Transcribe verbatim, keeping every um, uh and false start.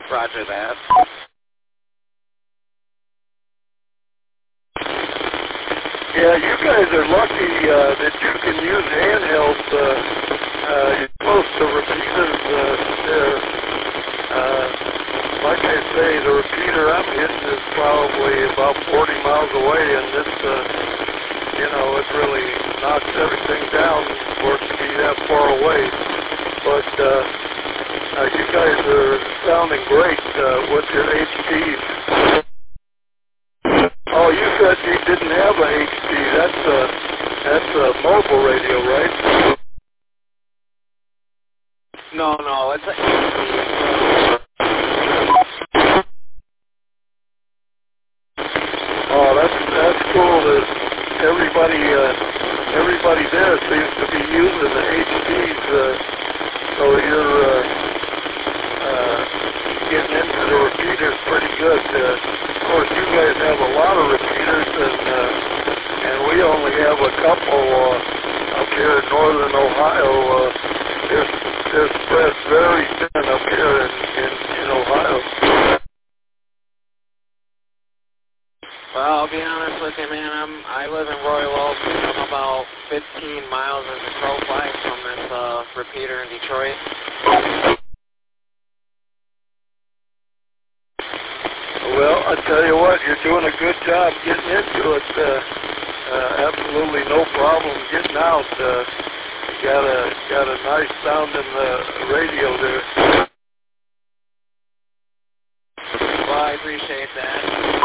Roger that. Yeah, you guys are lucky uh, that you can use handheld. Uh, uh, you're close to repeaters uh, there. Uh, like I say, the repeater I'm hitting is probably about forty miles away, and this, uh, you know, it really knocks everything down for it to be that far away. But uh, uh, you guys are sounding great uh, with your H Ds. Oh, you said you didn't have a H D. That's a, that's a mobile radio, right? No, no, it's a Oh, that's that's cool. That everybody uh, everybody there seems to be using the H Ds. Uh, so you're uh, uh, getting into the repeaters pretty good. Uh, of course, you guys have a lot of repeaters, and uh, and we only have a couple uh, up here in northern Ohio. Uh, they're, they're spread very thin up here in, in, in Ohio. Well, I'll be honest with you, man. I'm I live in Royal Oak. I'm about fifteen miles as a crow flies from this uh, repeater in Detroit. Well, I tell you what, you're doing a good job getting into it. Uh, uh, absolutely no problem getting out. Uh, you got a got a nice sound in the radio there. Well, I appreciate that.